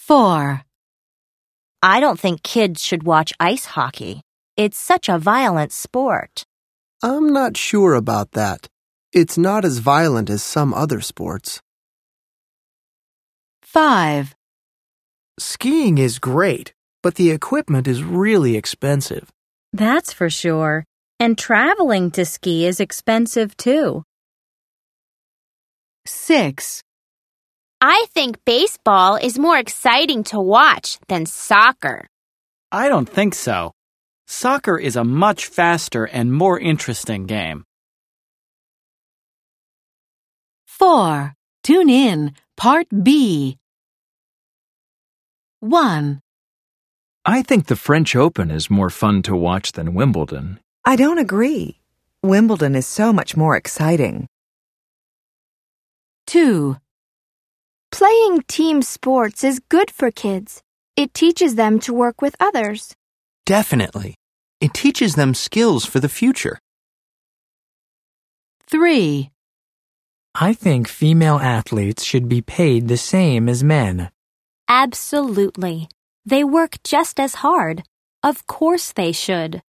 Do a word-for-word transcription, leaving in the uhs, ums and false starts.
four. I don't think kids should watch ice hockey. It's such a violent sport. I'm not sure about that. It's not as violent as some other sports. five. Skiing is great, but the equipment is really expensive. That's for sure. And traveling to ski is expensive too. six. I think baseball is more exciting to watch than soccer. I don't think so. Soccer is a much faster and more interesting game. four. Tune in, Part B. one. I think the French Open is more fun to watch than Wimbledon. I don't agree. Wimbledon is so much more exciting. two. Playing team sports is good for kids. It teaches them to work with others. Definitely. It teaches them skills for the future. three. I think female athletes should be paid the same as men. Absolutely. They work just as hard. Of course they should.